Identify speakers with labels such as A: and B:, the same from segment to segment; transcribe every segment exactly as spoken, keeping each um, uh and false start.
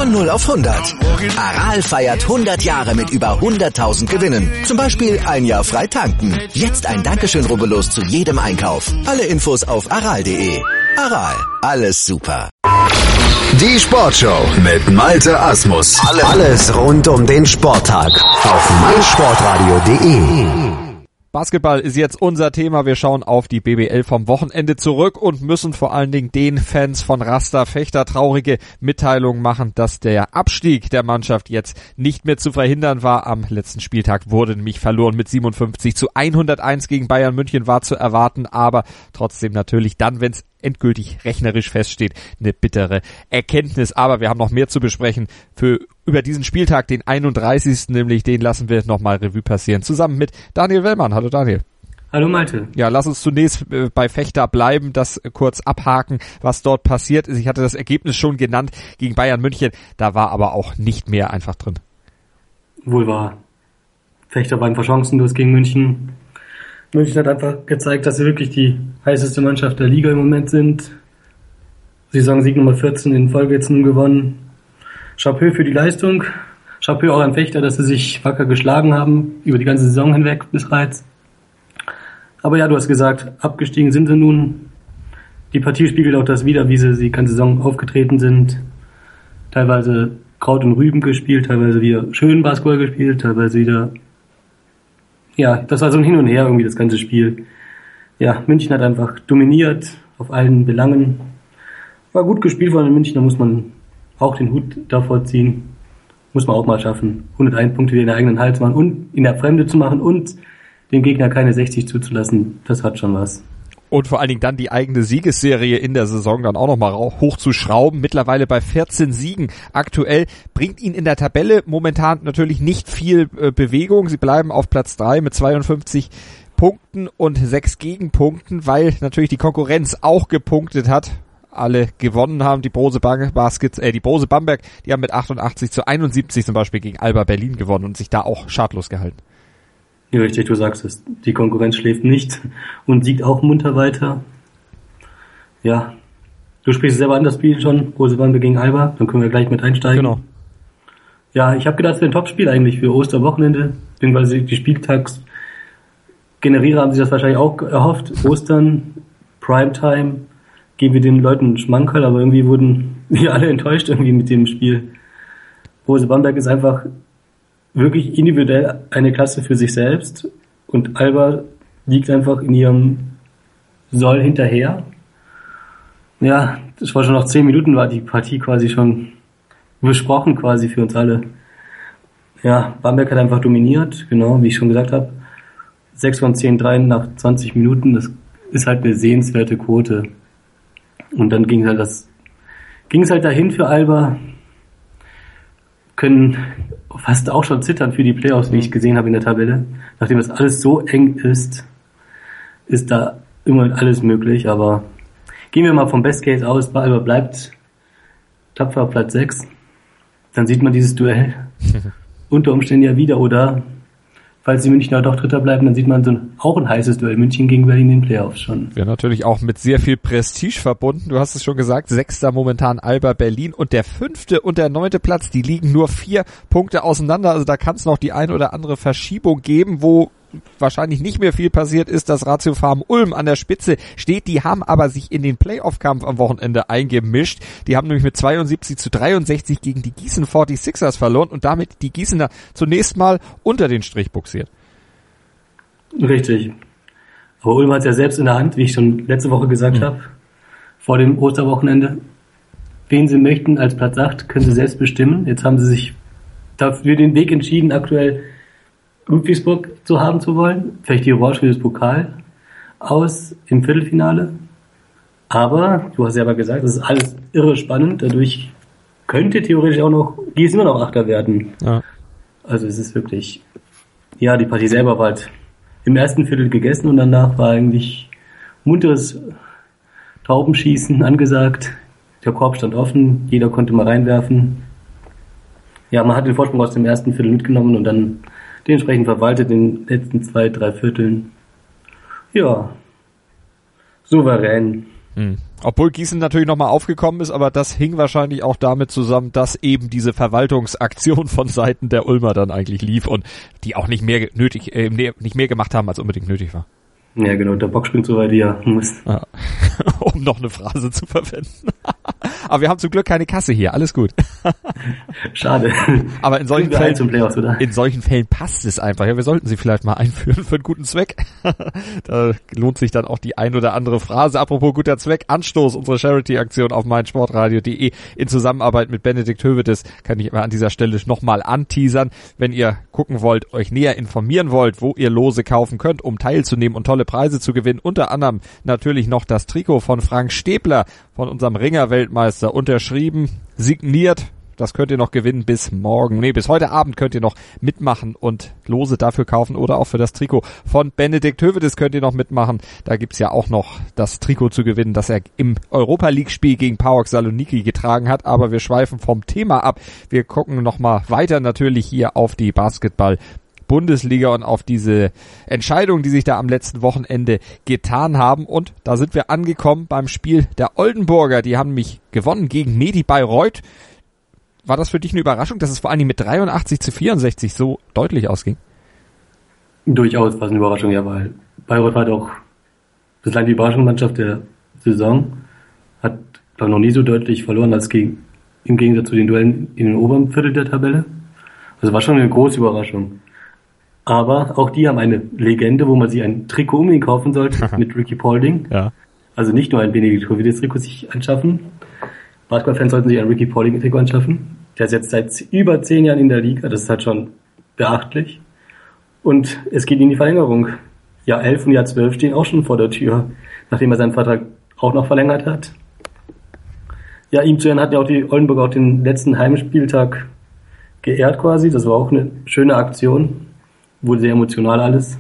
A: Von null auf hundert. Aral feiert hundert Jahre mit über hunderttausend Gewinnen. Zum Beispiel ein Jahr frei tanken. Jetzt ein Dankeschön, rubbellos zu jedem Einkauf. Alle Infos auf aral punkt de. Aral, alles super.
B: Die Sportshow mit Malte Asmus. Alles rund um den Sporttag auf meinsportradio punkt de.
C: Basketball ist jetzt unser Thema. Wir schauen auf die B B L vom Wochenende zurück und müssen vor allen Dingen den Fans von Rasta Fechter traurige Mitteilungen machen, dass der Abstieg der Mannschaft jetzt nicht mehr zu verhindern war. Am letzten Spieltag wurde nämlich verloren mit siebenundfünfzig zu hunderteins gegen Bayern München, war zu erwarten, aber trotzdem natürlich dann, wenn es endgültig rechnerisch feststeht, eine bittere Erkenntnis. Aber wir haben noch mehr zu besprechen für über diesen Spieltag, den einunddreißigsten nämlich, den lassen wir nochmal Revue passieren, zusammen mit Daniel Wellmann. Hallo Daniel.
D: Hallo Malte.
C: Ja, lass uns zunächst äh, bei Fechter bleiben, das äh, kurz abhaken, was dort passiert ist. Ich hatte das Ergebnis schon genannt gegen Bayern München, da war aber auch nicht mehr einfach drin.
D: Wohl wahr. Fechter war einfach chancenlos gegen München. München hat einfach gezeigt, dass sie wirklich die heißeste Mannschaft der Liga im Moment sind. Saisonsieg Nummer vierzehn in Folge jetzt nun gewonnen. Chapeau für die Leistung. Chapeau auch an Fechter, dass sie sich wacker geschlagen haben, über die ganze Saison hinweg bereits. Aber ja, du hast gesagt, abgestiegen sind sie nun. Die Partie spiegelt auch das wider, wie sie die ganze Saison aufgetreten sind. Teilweise Kraut und Rüben gespielt, teilweise wieder schön Basketball gespielt, teilweise wieder... Ja, das war so ein Hin und Her irgendwie, das ganze Spiel. Ja, München hat einfach dominiert auf allen Belangen. War gut gespielt von den München, da muss man auch den Hut davor ziehen. Muss man auch mal schaffen, hunderteins Punkte in der eigenen Hals machen und in der Fremde zu machen und dem Gegner keine sechzig zuzulassen. Das hat schon was.
C: Und vor allen Dingen dann die eigene Siegesserie in der Saison dann auch nochmal hochzuschrauben. Mittlerweile bei vierzehn Siegen aktuell. Bringt ihn in der Tabelle momentan natürlich nicht viel äh, Bewegung. Sie bleiben auf Platz drei mit zweiundfünfzig Punkten und sechs Gegenpunkten, weil natürlich die Konkurrenz auch gepunktet hat. Alle gewonnen haben, die Brose Baskets, äh, die Brose Bamberg, die haben mit achtundachtzig zu einundsiebzig zum Beispiel gegen Alba Berlin gewonnen und sich da auch schadlos gehalten.
D: Ja, richtig, du sagst es. Die Konkurrenz schläft nicht und siegt auch munter weiter. Ja, du sprichst selber an das Spiel schon, Brose Bamberg gegen Alba, dann können wir gleich mit einsteigen.
C: Genau.
D: Ja, ich habe gedacht, es wäre ein Top-Spiel eigentlich für Osterwochenende, beziehungsweise die Spieltagsgenerierer haben sich das wahrscheinlich auch erhofft. Ostern, Primetime, geben wir den Leuten einen Schmankerl, aber irgendwie wurden wir alle enttäuscht irgendwie mit dem Spiel. Brose Bamberg ist einfach wirklich individuell eine Klasse für sich selbst und Alba liegt einfach in ihrem Soll hinterher. Ja, das war schon nach zehn Minuten war die Partie quasi schon besprochen quasi für uns alle. Ja, Bamberg hat einfach dominiert, genau, wie ich schon gesagt habe. sechs von zehn Dreien nach zwanzig Minuten, das ist halt eine sehenswerte Quote. Und dann ging halt das, ging es halt dahin für Alba, können fast auch schon zittern für die Playoffs, wie ich gesehen habe in der Tabelle. Nachdem das alles so eng ist, ist da immer alles möglich, aber gehen wir mal vom Best Case aus, Alba bleibt tapfer auf Platz sechs, dann sieht man dieses Duell unter Umständen ja wieder, oder falls die Münchner doch Dritter bleiben, dann sieht man so ein, auch ein heißes Duell München gegen Berlin in den Playoffs schon.
C: Ja, natürlich auch mit sehr viel Prestige verbunden. Du hast es schon gesagt, Sechster momentan Alba Berlin und der fünfte und der neunte Platz, die liegen nur vier Punkte auseinander. Also da kann es noch die ein oder andere Verschiebung geben, wo wahrscheinlich nicht mehr viel passiert ist, dass Ratio Farm Ulm an der Spitze steht. Die haben aber sich in den Playoff-Kampf am Wochenende eingemischt. Die haben nämlich mit zweiundsiebzig zu dreiundsechzig gegen die Gießen forty-sixers verloren und damit die Gießener zunächst mal unter den Strich buxiert.
D: Richtig. Aber Ulm hat es ja selbst in der Hand, wie ich schon letzte Woche gesagt mhm. habe, vor dem Osterwochenende. Wen sie möchten als Platz acht, können sie selbst bestimmen. Jetzt haben sie sich dafür den Weg entschieden, aktuell Ludwigsburg zu haben zu wollen. Vielleicht die Revanche für das Pokal aus im Viertelfinale. Aber, du hast ja aber gesagt, das ist alles irre spannend. Dadurch könnte theoretisch auch noch Gießen immer noch Achter werden. Ja. Also es ist wirklich, ja, die Partie selber war halt im ersten Viertel gegessen und danach war eigentlich munteres Taubenschießen angesagt. Der Korb stand offen, jeder konnte mal reinwerfen. Ja, man hat den Vorsprung aus dem ersten Viertel mitgenommen und dann dementsprechend verwaltet in den letzten zwei, drei Vierteln. Ja, souverän.
C: Mhm. Obwohl Gießen natürlich nochmal aufgekommen ist, aber das hing wahrscheinlich auch damit zusammen, dass eben diese Verwaltungsaktion von Seiten der Ulmer dann eigentlich lief und die auch nicht mehr nötig, äh, nicht mehr gemacht haben, als unbedingt nötig war.
D: Ja, genau, der Bock springt so weit, wie er muss.
C: Ja. Um noch eine Phrase zu verwenden. Aber wir haben zum Glück keine Kasse hier, alles gut.
D: Schade.
C: Aber in solchen Fällen,
D: zum Playoffs, oder?
C: in solchen Fällen passt es einfach. Ja, wir sollten sie vielleicht mal einführen für einen guten Zweck. Da lohnt sich dann auch die ein oder andere Phrase. Apropos guter Zweck, Anstoß, unsere Charity-Aktion auf meinsportradio punkt de in Zusammenarbeit mit Benedikt Hövedes, kann ich an dieser Stelle nochmal anteasern. Wenn ihr gucken wollt, euch näher informieren wollt, wo ihr Lose kaufen könnt, um teilzunehmen und tolle Preise zu gewinnen, unter anderem natürlich noch das Trikot von Frank Stäbler, von unserem Ringer-Weltmeister, unterschrieben, signiert. Das könnt ihr noch gewinnen bis morgen. Nee, bis heute Abend könnt ihr noch mitmachen und Lose dafür kaufen oder auch für das Trikot von Benedikt Hövedes könnt ihr noch mitmachen. Da gibt's ja auch noch das Trikot zu gewinnen, das er im Europa-League-Spiel gegen PAOK Saloniki getragen hat. Aber wir schweifen vom Thema ab. Wir gucken nochmal weiter natürlich hier auf die Basketball Bundesliga und auf diese Entscheidungen, die sich da am letzten Wochenende getan haben. Und da sind wir angekommen beim Spiel der Oldenburger. Die haben mich gewonnen gegen Medi Bayreuth. War das für dich eine Überraschung, dass es vor allem mit dreiundachtzig zu vierundsechzig so deutlich ausging?
D: Durchaus war es eine Überraschung, ja, weil Bayreuth war doch bislang die Überraschungsmannschaft der Saison. Hat, glaube ich, noch nie so deutlich verloren als gegen, im Gegensatz zu den Duellen in den oberen Viertel der Tabelle. Also war schon eine große Überraschung. Aber auch die haben eine Legende, wo man sich ein Trikot unbedingt kaufen sollte, mit Ricky Paulding.
C: Ja.
D: Also nicht nur ein Benedikt Hövedes Trikot sich anschaffen. Basketballfans sollten sich ein Ricky Paulding Trikot anschaffen. Der ist jetzt seit über zehn Jahren in der Liga, das ist halt schon beachtlich. Und es geht in die Verlängerung. Jahr elf und Jahr zwölf stehen auch schon vor der Tür, nachdem er seinen Vertrag auch noch verlängert hat. Ja, ihm zu Ehren hat ja auch die Oldenburg auch den letzten Heimspieltag geehrt quasi. Das war auch eine schöne Aktion. Wurde sehr emotional alles.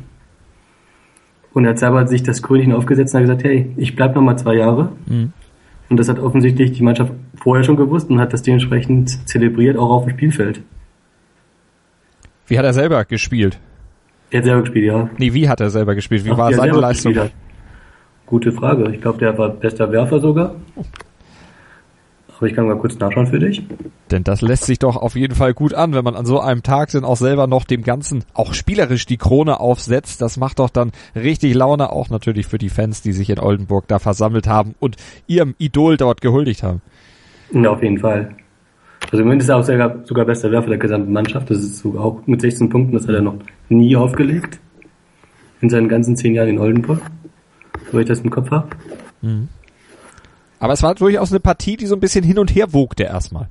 D: Und er hat selber sich das Krönchen aufgesetzt und hat gesagt, hey, ich bleib noch mal zwei Jahre. Mhm. Und das hat offensichtlich die Mannschaft vorher schon gewusst und hat das dementsprechend zelebriert, auch auf dem Spielfeld.
C: Wie hat er selber gespielt?
D: Er hat selber gespielt, ja.
C: Nee, wie hat er selber gespielt? Wie
D: Ach,
C: war seine Leistung?
D: Gute Frage. Ich glaube, der war bester Werfer sogar. Aber ich kann mal kurz nachschauen für dich.
C: Denn das lässt sich doch auf jeden Fall gut an, wenn man an so einem Tag dann auch selber noch dem Ganzen auch spielerisch die Krone aufsetzt. Das macht doch dann richtig Laune, auch natürlich für die Fans, die sich in Oldenburg da versammelt haben und ihrem Idol dort gehuldigt haben.
D: Ja, auf jeden Fall. Also im Moment ist er auch sogar, sogar bester Werfer der gesamten Mannschaft. Das ist sogar auch mit sechzehn Punkten, das hat er noch nie aufgelegt. In seinen ganzen zehn Jahren in Oldenburg. So ich das im Kopf habe.
C: Mhm. Aber es war durchaus eine Partie, die so ein bisschen hin und her wogte erstmal.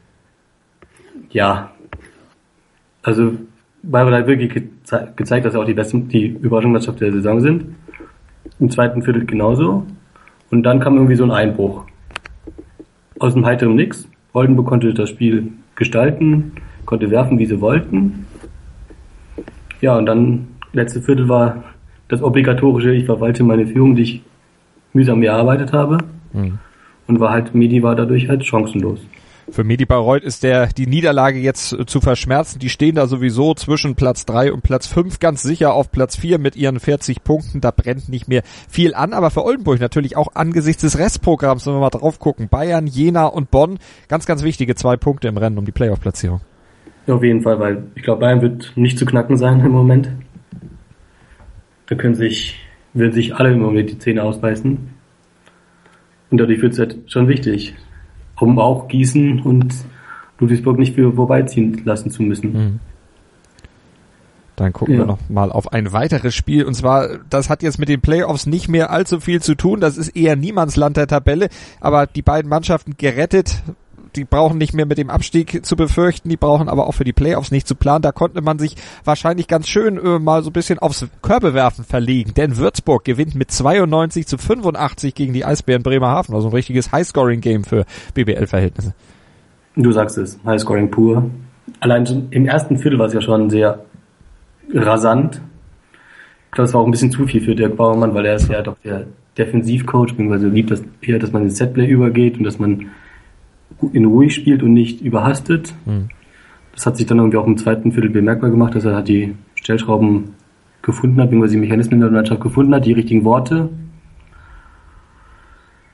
D: Ja. Also Bayreuth hat wirklich geze- gezeigt, dass sie auch die besten, die Überraschungsmannschaft der Saison sind. Im zweiten Viertel genauso. Und dann kam irgendwie so ein Einbruch. Aus dem heiteren Nix. Oldenburg konnte das Spiel gestalten, konnte werfen, wie sie wollten. Ja, und dann, letzte Viertel war das obligatorische, ich verwalte meine Führung, die ich mühsam erarbeitet habe. Mhm. Und war halt, Medi war dadurch halt chancenlos.
C: Für Medi Bayreuth ist der die Niederlage jetzt zu verschmerzen. Die stehen da sowieso zwischen Platz drei und Platz fünf, ganz sicher auf Platz vier mit ihren vierzig Punkten. Da brennt nicht mehr viel an. Aber für Oldenburg natürlich auch angesichts des Restprogramms, wenn wir mal drauf gucken. Bayern, Jena und Bonn, ganz, ganz wichtige zwei Punkte im Rennen um die Playoff-Platzierung.
D: Ja, auf jeden Fall, weil ich glaube, Bayern wird nicht zu knacken sein im Moment. Da können sich, werden sich alle im Moment die Zähne ausbeißen. Und dadurch wird es halt schon wichtig, um auch Gießen und Ludwigsburg nicht für vorbeiziehen lassen zu müssen.
C: Mhm. Dann gucken ja. wir noch mal auf ein weiteres Spiel. Und zwar, das hat jetzt mit den Playoffs nicht mehr allzu viel zu tun. Das ist eher Niemandsland der Tabelle. Aber die beiden Mannschaften gerettet. Die brauchen nicht mehr mit dem Abstieg zu befürchten, die brauchen aber auch für die Playoffs nicht zu planen. Da konnte man sich wahrscheinlich ganz schön äh, mal so ein bisschen aufs Körbewerfen verlegen, denn Würzburg gewinnt mit zweiundneunzig zu fünfundachtzig gegen die Eisbären Bremerhaven. Also ein richtiges Highscoring-Game für B B L-Verhältnisse.
D: Du sagst es, Highscoring pur. Allein schon im ersten Viertel war es ja schon sehr rasant. Ich glaube, es war auch ein bisschen zu viel für Dirk Bauermann, weil er ist ja doch der Defensivcoach, beziehungsweise liebt das eher, dass man ins Setplay übergeht und dass man in ruhig spielt und nicht überhastet. Mhm. Das hat sich dann irgendwie auch im zweiten Viertel bemerkbar gemacht, dass er halt die Stellschrauben gefunden hat, beziehungsweise die Mechanismen in der Mannschaft gefunden hat, die richtigen Worte.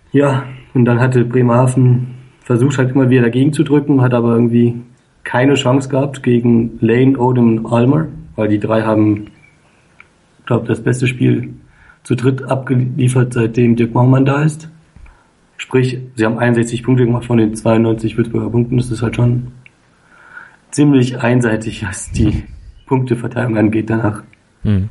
D: Ja, und dann hatte Bremerhaven versucht halt immer wieder dagegen zu drücken, hat aber irgendwie keine Chance gehabt gegen Lane, Odom und Almer, weil die drei haben, ich glaube, das beste Spiel zu dritt abgeliefert, seitdem Dirk Baumann da ist. Sprich, sie haben einundsechzig Punkte gemacht von den zweiundneunzig Würzburger Punkten. Das ist halt schon ziemlich einseitig, was die Punkteverteilung angeht danach.
C: Hm.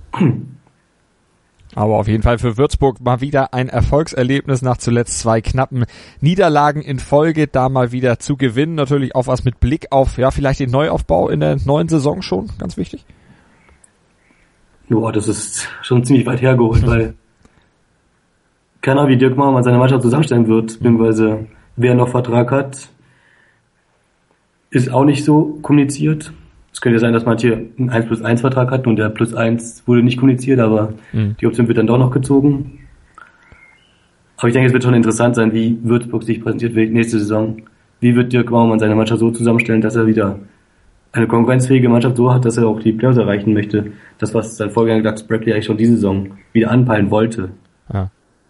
C: Aber auf jeden Fall für Würzburg mal wieder ein Erfolgserlebnis nach zuletzt zwei knappen Niederlagen in Folge, da mal wieder zu gewinnen. Natürlich auch was mit Blick auf, ja, vielleicht den Neuaufbau in der neuen Saison schon, ganz wichtig.
D: Boah, das ist schon ziemlich weit hergeholt, weil keine Ahnung, wie Dirk Baumann seine Mannschaft zusammenstellen wird, beziehungsweise wer noch Vertrag hat, ist auch nicht so kommuniziert. Es könnte sein, dass manche einen eins plus eins Vertrag hatten und der plus eins wurde nicht kommuniziert, aber mhm. die Option wird dann doch noch gezogen. Aber ich denke, es wird schon interessant sein, wie Würzburg sich präsentiert wird nächste Saison. Wie wird Dirk Baumann seine Mannschaft so zusammenstellen, dass er wieder eine konkurrenzfähige Mannschaft so hat, dass er auch die Playoffs erreichen möchte. Das, was sein Vorgänger Doug Bradley eigentlich schon diese Saison wieder anpeilen wollte.
C: Ja.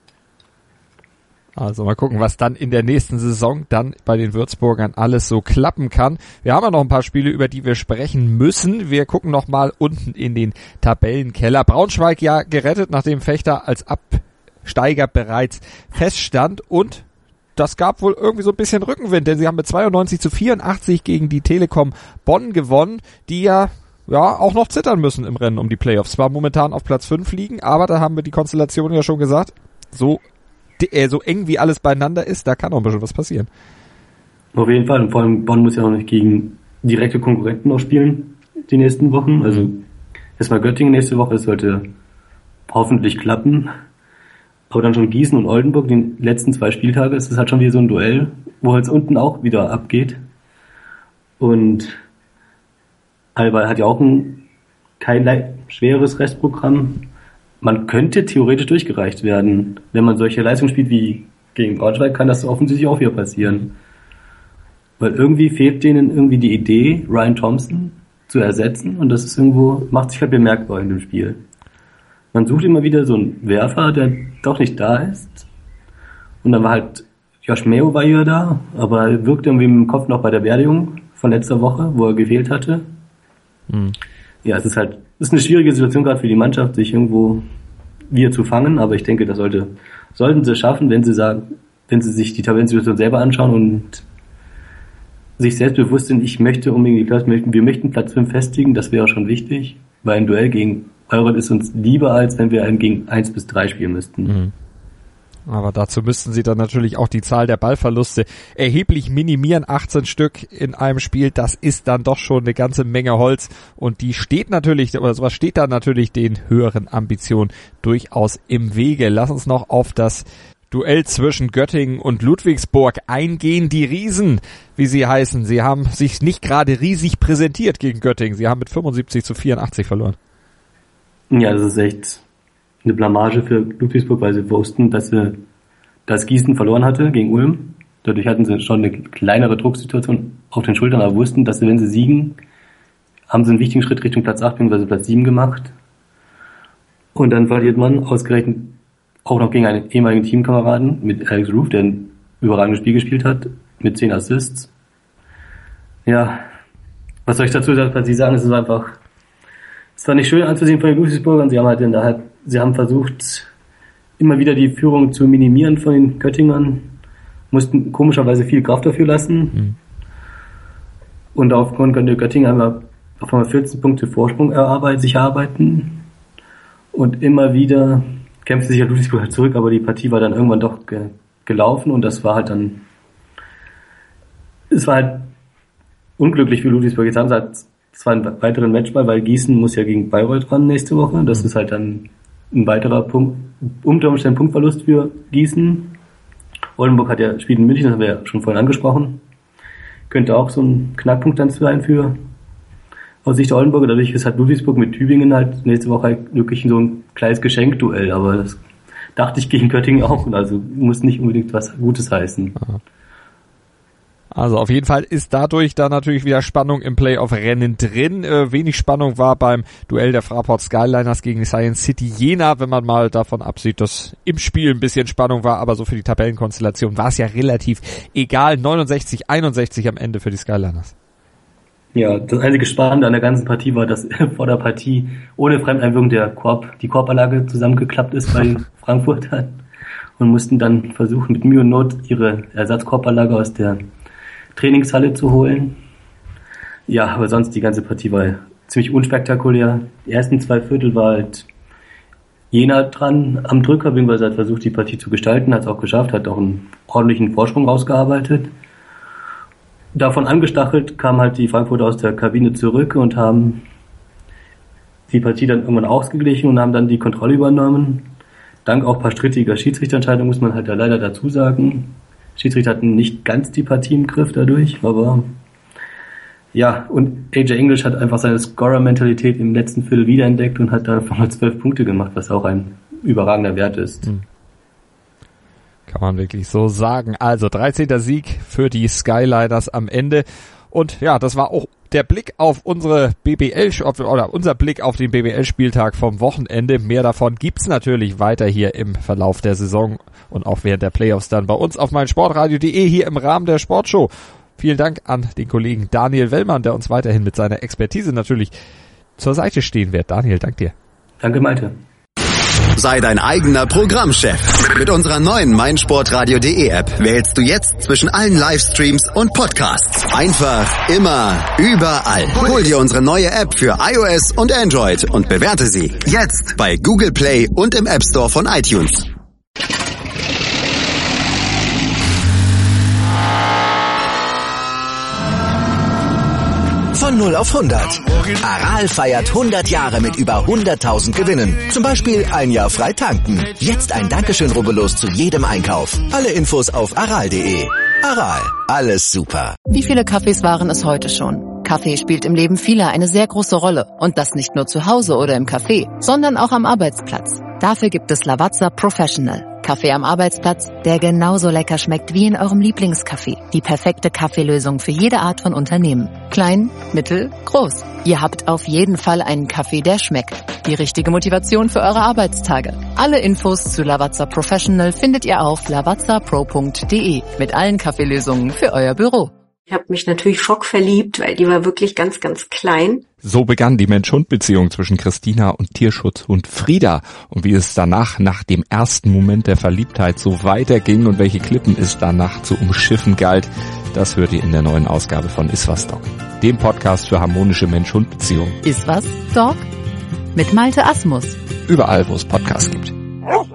C: Also mal gucken, was dann in der nächsten Saison dann bei den Würzburgern alles so klappen kann. Wir haben ja noch ein paar Spiele, über die wir sprechen müssen. Wir gucken noch mal unten in den Tabellenkeller. Braunschweig ja gerettet, nachdem Fechter als Absteiger bereits feststand. Und das gab wohl irgendwie so ein bisschen Rückenwind, denn sie haben mit zweiundneunzig zu vierundachtzig gegen die Telekom Bonn gewonnen, die ja ja auch noch zittern müssen im Rennen um die Playoffs. Zwar momentan auf Platz fünf liegen, aber da haben wir die Konstellation ja schon gesagt, so so eng wie alles beieinander ist, da kann auch ein bisschen was passieren.
D: Auf jeden Fall, und vor allem Bonn muss ja noch nicht gegen direkte Konkurrenten noch spielen, die nächsten Wochen. Also erstmal Göttingen nächste Woche, das sollte hoffentlich klappen. Aber dann schon Gießen und Oldenburg, die letzten zwei Spieltage, ist das halt schon wieder so ein Duell, wo halt unten auch wieder abgeht. Und Alba hat ja auch ein kein schweres Restprogramm. Man könnte theoretisch durchgereicht werden. Wenn man solche Leistungen spielt wie gegen Braunschweig, kann das offensichtlich auch wieder passieren. Weil irgendwie fehlt denen irgendwie die Idee, Ryan Thompson zu ersetzen, und das ist irgendwo, macht sich halt bemerkbar in dem Spiel. Man sucht immer wieder so einen Werfer, der doch nicht da ist. Und dann war halt, Josh Mayo war ja da, aber er wirkte irgendwie im Kopf noch bei der Beerdigung von letzter Woche, wo er gefehlt hatte. Mhm. Ja, es ist halt, es ist eine schwierige Situation gerade für die Mannschaft, sich irgendwo wieder zu fangen, aber ich denke, das sollte, sollten sie schaffen, wenn sie sagen, wenn sie sich die Tabellensituation selber anschauen und sich selbstbewusst sind, ich möchte unbedingt die Platz, wir möchten Platz fünf festigen, das wäre schon wichtig, weil ein Duell gegen Bayreuth ist uns lieber, als wenn wir einen gegen eins bis drei spielen müssten.
C: Mhm. Aber dazu müssten sie dann natürlich auch die Zahl der Ballverluste erheblich minimieren. achtzehn Stück in einem Spiel, das ist dann doch schon eine ganze Menge Holz. Und die steht natürlich, oder sowas steht da natürlich den höheren Ambitionen durchaus im Wege. Lass uns noch auf das Duell zwischen Göttingen und Ludwigsburg eingehen. Die Riesen, wie sie heißen, sie haben sich nicht gerade riesig präsentiert gegen Göttingen. Sie haben mit fünfundsiebzig zu vierundachtzig verloren.
D: Ja, das ist echt eine Blamage für Ludwigsburg, weil sie wussten, dass sie das Gießen verloren hatte gegen Ulm. Dadurch hatten sie schon eine kleinere Drucksituation auf den Schultern, aber wussten, dass sie, wenn sie siegen, haben sie einen wichtigen Schritt Richtung Platz acht bzw. Platz sieben gemacht. Und dann verliert man ausgerechnet auch noch gegen einen ehemaligen Teamkameraden mit Alex Roof, der ein überragendes Spiel gespielt hat, mit zehn Assists. Ja, was soll ich dazu sagen? Was Sie sagen, es ist einfach, es war nicht schön anzusehen von den Ludwigsburgern. Sie haben halt, in der Halb, sie haben versucht, immer wieder die Führung zu minimieren von den Göttingern, mussten komischerweise viel Kraft dafür lassen. Mhm. Und aufgrund konnte Göttingen einmal auf einmal vierzehn Punkte Vorsprung erarbeiten, sich erarbeiten. Und immer wieder kämpfte sich ja Ludwigsburg halt zurück, aber die Partie war dann irgendwann doch ge- gelaufen und das war halt dann, es war halt unglücklich für Ludwigsburg. Jetzt haben sie halt zwar einen weiteren Matchball, weil Gießen muss ja gegen Bayreuth ran nächste Woche. Das mhm. ist halt dann ein weiterer Punkt, unter Umständen Punktverlust für Gießen. Oldenburg hat ja spielt in München, das haben wir ja schon vorhin angesprochen. Könnte auch so ein Knackpunkt dann sein für aus Sicht der Oldenburger. Dadurch ist halt Ludwigsburg mit Tübingen halt nächste Woche halt wirklich so ein kleines Geschenkduell. Aber das dachte ich gegen Göttingen auch. Also muss nicht unbedingt was Gutes heißen.
C: Also auf jeden Fall ist dadurch da natürlich wieder Spannung im Playoff-Rennen drin. Äh, wenig Spannung war beim Duell der Fraport Skyliners gegen die Science City Jena, wenn man mal davon absieht, dass im Spiel ein bisschen Spannung war, aber so für die Tabellenkonstellation war es ja relativ egal. neunundsechzig einundsechzig am Ende für die Skyliners.
D: Ja, das einzige Spannende an der ganzen Partie war, dass vor der Partie ohne Fremdeinwirkung der Korb, die Korbanlage zusammengeklappt ist bei den Frankfurtern und mussten dann versuchen, mit Mühe und Not ihre Ersatzkorbanlage aus der Trainingshalle zu holen. Ja, aber sonst die ganze Partie war ziemlich unspektakulär. Die ersten zwei Viertel war halt Jena dran am Drücker, beziehungsweise hat versucht, die Partie zu gestalten, hat es auch geschafft, hat auch einen ordentlichen Vorsprung rausgearbeitet. Davon angestachelt kamen halt die Frankfurter aus der Kabine zurück und haben die Partie dann irgendwann ausgeglichen und haben dann die Kontrolle übernommen. Dank auch ein paar strittiger Schiedsrichterentscheidungen, muss man halt da leider dazu sagen. Schiedsrichter hatten nicht ganz die Partie im Griff dadurch, aber ja, und A J English hat einfach seine Scorer-Mentalität im letzten Viertel wiederentdeckt und hat da einfach mal zwölf Punkte gemacht, was auch ein überragender Wert ist.
C: Hm. Kann man wirklich so sagen. Also dreizehnter Sieg für die Skyliners am Ende. Und ja, das war auch der Blick auf unsere B B L oder unser Blick auf den B B L-Spieltag vom Wochenende. Mehr davon gibt's natürlich weiter hier im Verlauf der Saison und auch während der Playoffs dann bei uns auf meinsportradio punkt de hier im Rahmen der Sportshow. Vielen Dank an den Kollegen Daniel Wellmann, der uns weiterhin mit seiner Expertise natürlich zur Seite stehen wird. Daniel, dank dir.
D: Danke, Malte.
B: Sei dein eigener Programmchef. Mit unserer neuen meinsportradio punkt de App wählst du jetzt zwischen allen Livestreams und Podcasts. Einfach, immer, überall. Hol dir unsere neue App für iOS und Android und bewerte sie jetzt bei Google Play und im App Store von iTunes.
A: Von null auf hundert. Aral feiert hundert Jahre mit über hunderttausend Gewinnen. Zum Beispiel ein Jahr frei tanken. Jetzt ein Dankeschön, rubbellos zu jedem Einkauf. Alle Infos auf aral punkt de. Aral, alles super.
E: Wie viele Kaffees waren es heute schon? Kaffee spielt im Leben vieler eine sehr große Rolle. Und das nicht nur zu Hause oder im Café, sondern auch am Arbeitsplatz. Dafür gibt es Lavazza Professional. Kaffee am Arbeitsplatz, der genauso lecker schmeckt wie in eurem Lieblingscafé. Die perfekte Kaffeelösung für jede Art von Unternehmen. Klein, mittel, groß. Ihr habt auf jeden Fall einen Kaffee, der schmeckt. Die richtige Motivation für eure Arbeitstage. Alle Infos zu Lavazza Professional findet ihr auf lavazza pro punkt de mit allen Kaffeelösungen für euer Büro.
F: Ich habe mich natürlich schockverliebt, weil die war wirklich ganz, ganz klein.
G: So begann die Mensch-Hund-Beziehung zwischen Christina und Tierschutzhund Frieda. Und wie es danach, nach dem ersten Moment der Verliebtheit, so weiterging und welche Klippen es danach zu umschiffen galt, das hört ihr in der neuen Ausgabe von Iswas Dog, dem Podcast für harmonische Mensch-Hund-Beziehungen.
E: Iswas Dog? Mit Malte Asmus.
G: Überall, wo es Podcasts gibt.